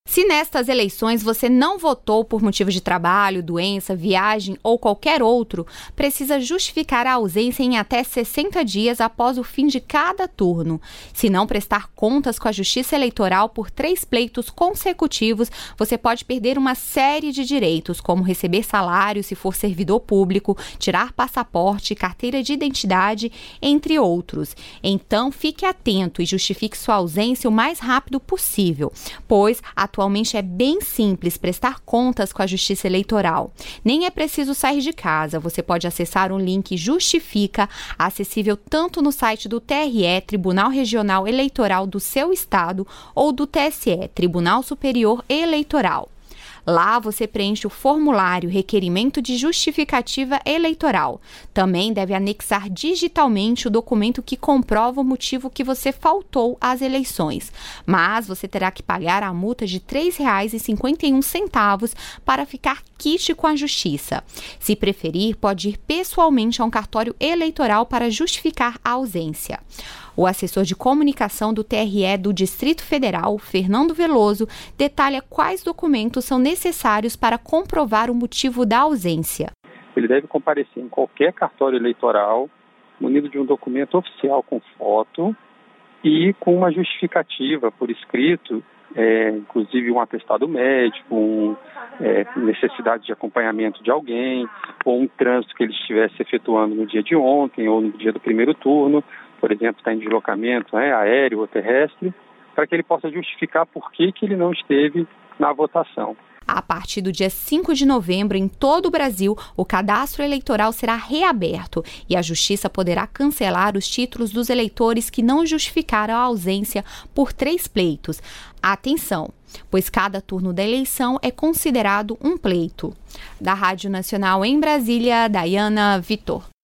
Se nestas eleições você não votou por motivo de trabalho, doença, viagem ou qualquer outro, precisa justificar a ausência em até 60 dias após o fim de cada turno. Se não prestar contas com a Justiça Eleitoral por 3 pleitos consecutivos, você pode perder uma série de direitos, como receber salário se for servidor público, tirar passaporte, carteira de identidade, entre outros. Então, fique atento e justifique sua ausência o mais rápido possível, pois atualmente é bem simples prestar contas com a Justiça Eleitoral. Nem é preciso sair de casa. Você pode acessar o link Justifica, acessível tanto no site do TRE, Tribunal Regional Eleitoral do seu estado, ou do TSE, Tribunal Superior Eleitoral. Lá você preenche o formulário Requerimento de Justificativa Eleitoral. Também deve anexar digitalmente o documento que comprova o motivo que você faltou às eleições. Mas você terá que pagar a multa de R$ 3,51 para ficar quite com a Justiça. Se preferir, pode ir pessoalmente a um cartório eleitoral para justificar a ausência. O assessor de comunicação do TRE do Distrito Federal, Fernando Veloso, detalha quais documentos são necessários para comprovar o motivo da ausência. Ele deve comparecer em qualquer cartório eleitoral, munido de um documento oficial com foto e com uma justificativa por escrito, inclusive um atestado médico, necessidade de acompanhamento de alguém, ou um trânsito que ele estivesse efetuando no dia de ontem ou no dia do primeiro turno, por exemplo, está em deslocamento aéreo ou terrestre, para que ele possa justificar por que ele não esteve na votação. A partir do dia 5 de novembro, em todo o Brasil, o cadastro eleitoral será reaberto e a Justiça poderá cancelar os títulos dos eleitores que não justificaram a ausência por 3 pleitos. Atenção, pois cada turno da eleição é considerado um pleito. Da Rádio Nacional em Brasília, Dayana Vitor.